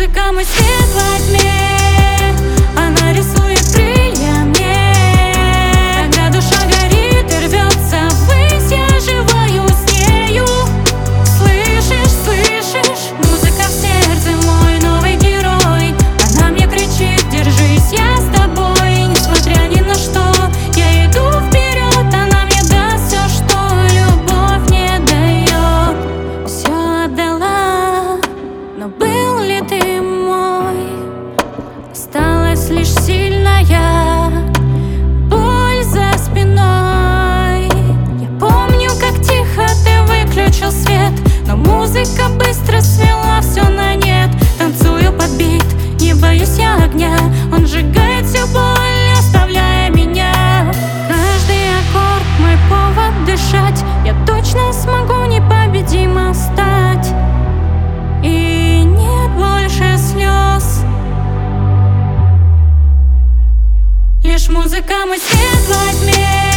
музыка мой свет во тьме, она рисует крылья мне. Когда душа горит и рвется ввысь, я живою с нею. Слышишь, слышишь? Музыка в сердце, мой новый герой. Она мне кричит: держись, я с тобой. Несмотря ни на что, я иду вперед. Она мне даст все, что любовь не дает. Все отдала, но был ли ты мой? Осталась лишь сильная боль за спиной. Я помню, как тихо ты выключил свет, но музыка быстро свела все на нет. Танцую под бит, не боюсь я огня. Он сжигает всю боль, оставляя меня. Каждый аккорд мой повод дышать. Я точно смогу непобедимо стать. И нет больше слез, лишь музыка мой свет во тьме.